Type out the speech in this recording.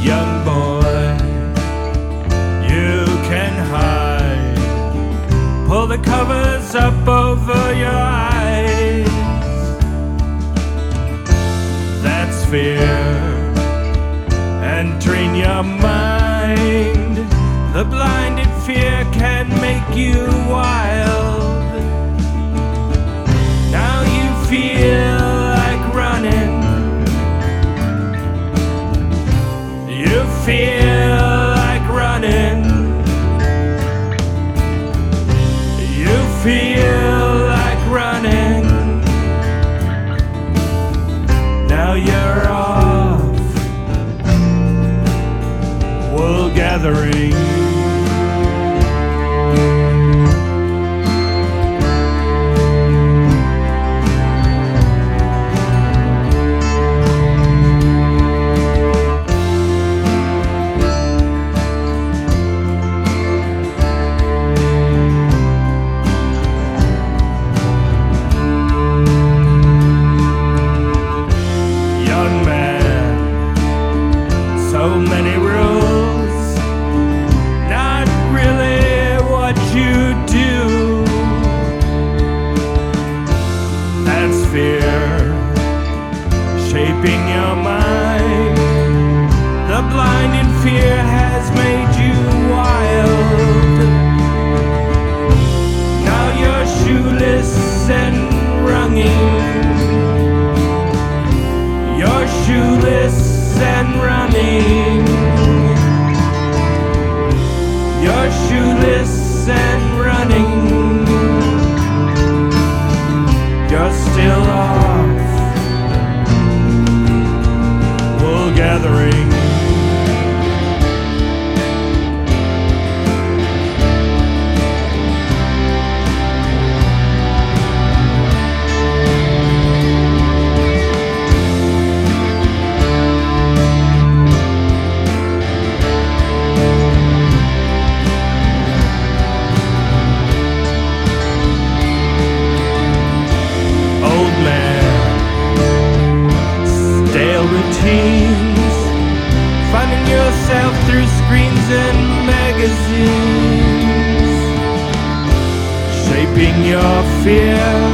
young boy, you can hide. Pull the covers up over your eyes. That's fear. And train your mind. The blinded fear can make you wild. Now you feel like running. You feel like running. You feel like running. Now you're off, wool gathering. So many rules, not really what you do. That's fear, shaping your mind. The blinding fear has made you wild. Now you're shoeless and running. You're shoeless and running. You're shoeless and running. You're still off, wool gathering. Routines, finding yourself through screens and magazines, shaping your fear.